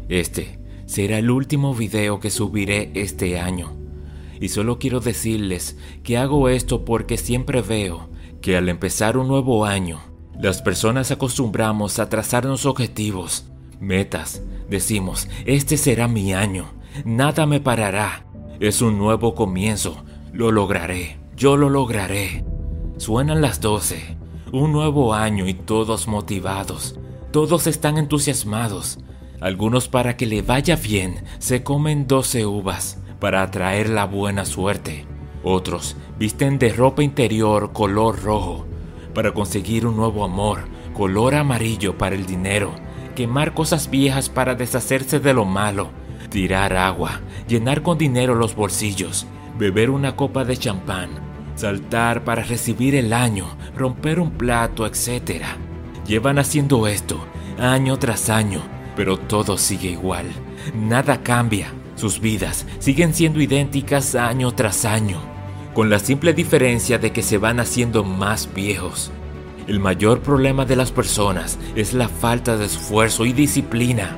Este será el último video que subiré este año. Y solo quiero decirles que hago esto porque siempre veo que al empezar un nuevo año, las personas acostumbramos a trazarnos objetivos, metas. Decimos, este será mi año, nada me parará, es un nuevo comienzo, lo lograré, yo lo lograré. Suenan las 12, un nuevo año y todos motivados, todos están entusiasmados. Algunos para que le vaya bien se comen 12 uvas para atraer la buena suerte. Otros visten de ropa interior color rojo para conseguir un nuevo amor, color amarillo para el dinero, quemar cosas viejas para deshacerse de lo malo, tirar agua, llenar con dinero los bolsillos, beber una copa de champán, saltar para recibir el año, romper un plato, etc. Llevan haciendo esto año tras año, pero todo sigue igual, nada cambia. Sus vidas siguen siendo idénticas año tras año, con la simple diferencia de que se van haciendo más viejos. El mayor problema de las personas es la falta de esfuerzo y disciplina.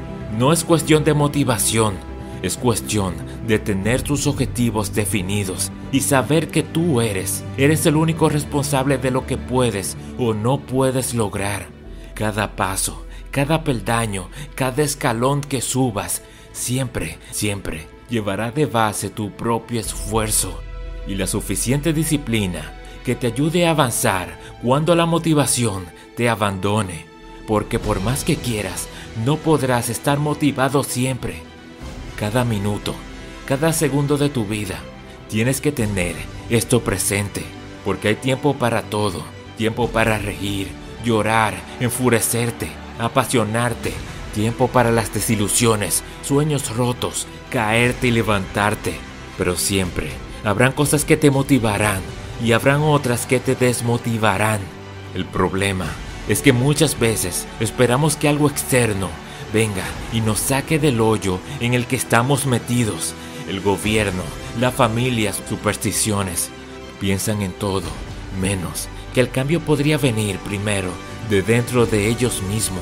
No es cuestión de motivación, es cuestión de tener tus objetivos definidos y saber que tú eres el único responsable de lo que puedes o no puedes lograr. Cada paso, cada peldaño, cada escalón que subas, siempre llevará de base tu propio esfuerzo y la suficiente disciplina que te ayude a avanzar cuando la motivación te abandone, porque por más que quieras, no podrás estar motivado siempre. Cada minuto, cada segundo de tu vida, tienes que tener esto presente, porque hay tiempo para todo, tiempo para reír, llorar, enfurecerte, apasionarte, tiempo para las desilusiones, sueños rotos, caerte y levantarte. Pero siempre habrán cosas que te motivarán y habrán otras que te desmotivarán. El problema es que muchas veces esperamos que algo externo venga y nos saque del hoyo en el que estamos metidos. El gobierno, la familia, supersticiones, piensan en todo, menos que el cambio podría venir primero de dentro de ellos mismos.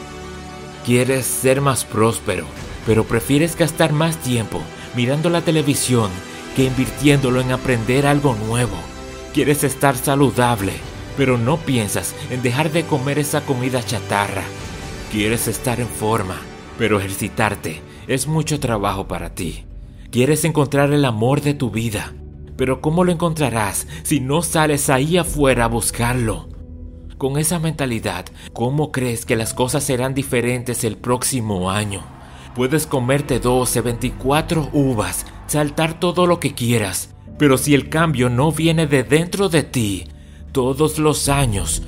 Quieres ser más próspero, pero prefieres gastar más tiempo mirando la televisión que invirtiéndolo en aprender algo nuevo. Quieres estar saludable, pero no piensas en dejar de comer esa comida chatarra. Quieres estar en forma, pero ejercitarte es mucho trabajo para ti. Quieres encontrar el amor de tu vida, pero ¿cómo lo encontrarás si no sales ahí afuera a buscarlo? Con esa mentalidad, ¿cómo crees que las cosas serán diferentes el próximo año? Puedes comerte 12, 24 uvas, saltar todo lo que quieras, pero si el cambio no viene de dentro de ti, todos los años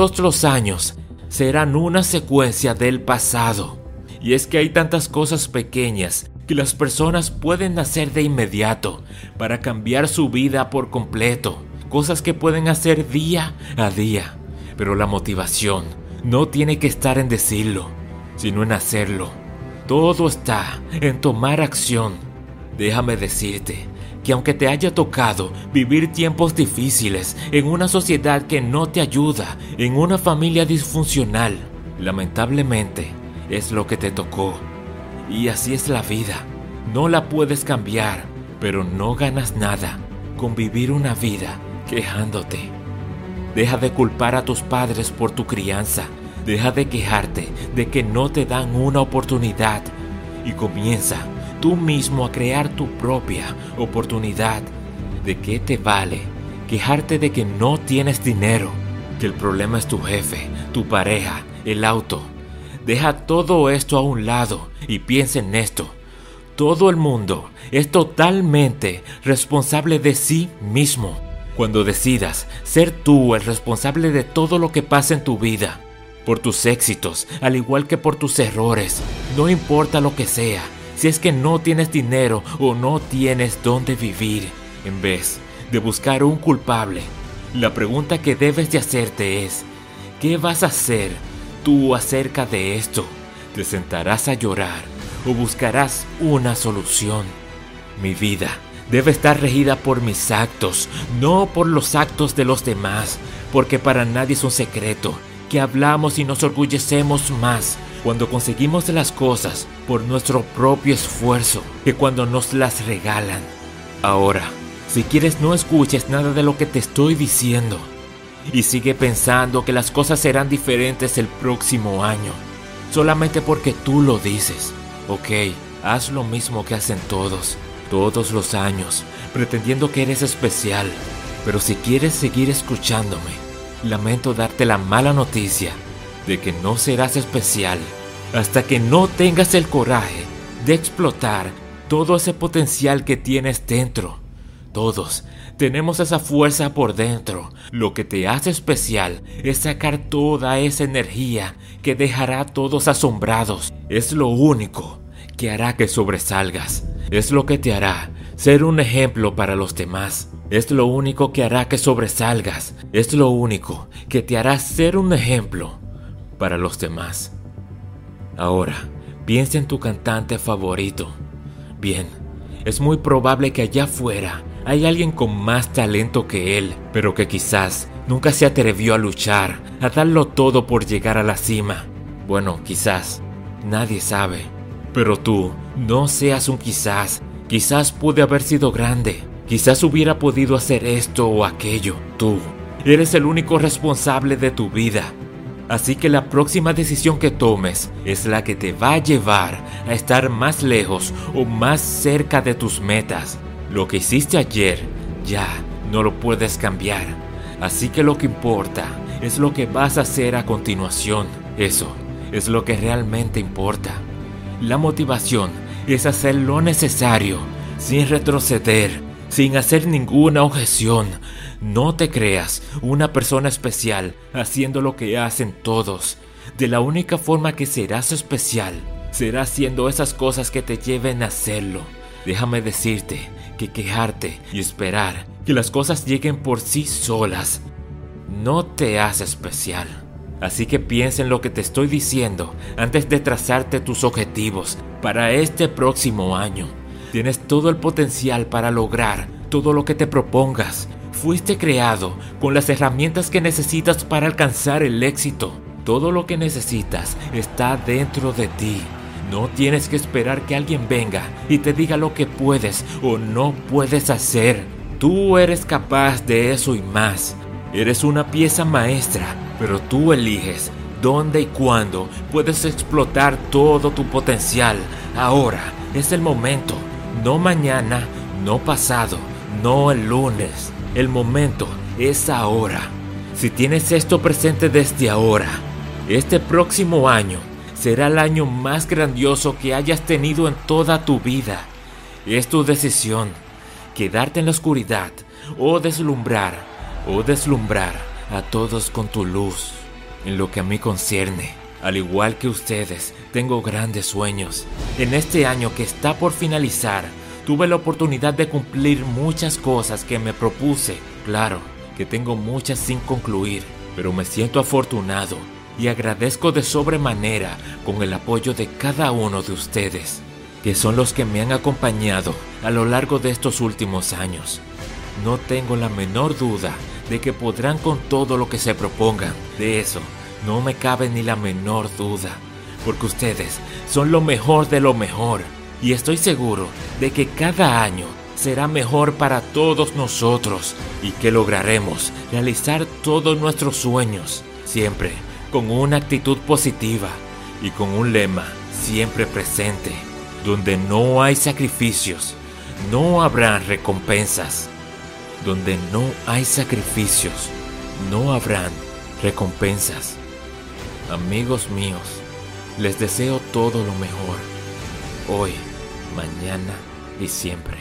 serán una secuencia del pasado. Y es que hay tantas cosas pequeñas que las personas pueden hacer de inmediato para cambiar su vida por completo, cosas que pueden hacer día a día. Pero la motivación no tiene que estar en decirlo, sino en hacerlo. Todo está en tomar acción. Déjame decirte que aunque te haya tocado vivir tiempos difíciles en una sociedad que no te ayuda, en una familia disfuncional, lamentablemente es lo que te tocó. Y así es la vida. No la puedes cambiar, pero no ganas nada con vivir una vida quejándote. Deja de culpar a tus padres por tu crianza. Deja de quejarte de que no te dan una oportunidad y comienza tú mismo a crear tu propia oportunidad. ¿De qué te vale quejarte de que no tienes dinero? Que el problema es tu jefe, tu pareja, el auto. Deja todo esto a un lado y piensa en esto. Todo el mundo es totalmente responsable de sí mismo. Cuando decidas ser tú el responsable de todo lo que pasa en tu vida, por tus éxitos, al igual que por tus errores, no importa lo que sea, si es que no tienes dinero o no tienes dónde vivir, en vez de buscar un culpable, la pregunta que debes de hacerte es, ¿qué vas a hacer tú acerca de esto? ¿Te sentarás a llorar o buscarás una solución? Mi vida debe estar regida por mis actos, no por los actos de los demás, porque para nadie es un secreto que hablamos y nos orgullecemos más cuando conseguimos las cosas por nuestro propio esfuerzo que cuando nos las regalan. Ahora, si quieres, no escuches nada de lo que te estoy diciendo y sigue pensando que las cosas serán diferentes el próximo año, solamente porque tú lo dices. Ok, haz lo mismo que hacen todos los años, pretendiendo que eres especial. Pero si quieres seguir escuchándome, lamento darte la mala noticia de que no serás especial hasta que no tengas el coraje de explotar todo ese potencial que tienes dentro. Todos tenemos esa fuerza por dentro. Lo que te hace especial es sacar toda esa energía que dejará a todos asombrados. Es lo único que hará que sobresalgas. Es lo que te hará ser un ejemplo para los demás. Es lo único que hará que sobresalgas. Es lo único que te hará ser un ejemplo para los demás. Ahora, piensa en tu cantante favorito. Bien, es muy probable que allá afuera hay alguien con más talento que él, pero que quizás nunca se atrevió a luchar, a darlo todo por llegar a la cima. Bueno, quizás, nadie sabe. Pero tú, no seas un quizás. Quizás pude haber sido grande. Quizás hubiera podido hacer esto o aquello. Tú eres el único responsable de tu vida. Así que la próxima decisión que tomes es la que te va a llevar a estar más lejos o más cerca de tus metas. Lo que hiciste ayer ya no lo puedes cambiar. Así que lo que importa es lo que vas a hacer a continuación. Eso es lo que realmente importa. La motivación es hacer lo necesario, sin retroceder, sin hacer ninguna objeción. No te creas una persona especial haciendo lo que hacen todos. De la única forma que serás especial será haciendo esas cosas que te lleven a hacerlo. Déjame decirte que quejarte y esperar que las cosas lleguen por sí solas no te hace especial. Así que piensa en lo que te estoy diciendo antes de trazarte tus objetivos para este próximo año. Tienes todo el potencial para lograr todo lo que te propongas. Fuiste creado con las herramientas que necesitas para alcanzar el éxito. Todo lo que necesitas está dentro de ti. No tienes que esperar que alguien venga y te diga lo que puedes o no puedes hacer. Tú eres capaz de eso y más. Eres una pieza maestra, pero tú eliges dónde y cuándo puedes explotar todo tu potencial. Ahora es el momento, no mañana, no pasado, no el lunes. El momento es ahora. Si tienes esto presente desde ahora, este próximo año será el año más grandioso que hayas tenido en toda tu vida. Es tu decisión, quedarte en la oscuridad o deslumbrar a todos con tu luz. En lo que a mí concierne, al igual que ustedes, tengo grandes sueños. En este año que está por finalizar, tuve la oportunidad de cumplir muchas cosas que me propuse. Claro que tengo muchas sin concluir, pero me siento afortunado y agradezco de sobremanera con el apoyo de cada uno de ustedes, que son los que me han acompañado a lo largo de estos últimos años. No tengo la menor duda de que podrán con todo lo que se propongan. De eso no me cabe ni la menor duda, porque ustedes son lo mejor de lo mejor. Y estoy seguro de que cada año será mejor para todos nosotros y que lograremos realizar todos nuestros sueños, siempre con una actitud positiva y con un lema siempre presente: donde no hay sacrificios, no habrán recompensas. Donde no hay sacrificios, no habrán recompensas. Amigos míos, les deseo todo lo mejor, hoy, mañana y siempre.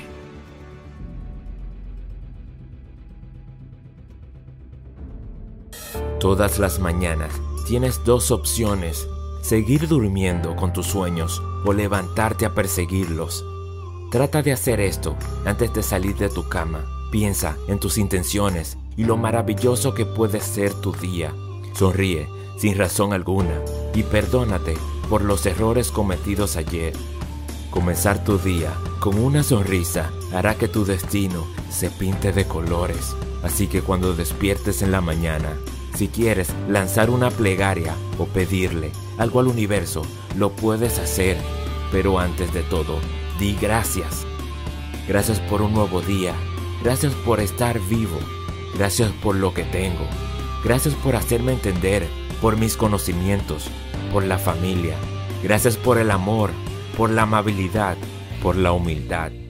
Todas las mañanas tienes dos opciones: seguir durmiendo con tus sueños o levantarte a perseguirlos. Trata de hacer esto antes de salir de tu cama. Piensa en tus intenciones y lo maravilloso que puede ser tu día. Sonríe sin razón alguna y perdónate por los errores cometidos ayer. Comenzar tu día con una sonrisa hará que tu destino se pinte de colores. Así que cuando despiertes en la mañana, Si quieres lanzar una plegaria o pedirle algo al universo, lo puedes hacer. Pero antes de todo, di gracias. Gracias por un nuevo día. Gracias por estar vivo. Gracias por lo que tengo. Gracias por hacerme entender, por mis conocimientos, por la familia. Gracias por el amor, por la amabilidad, por la humildad.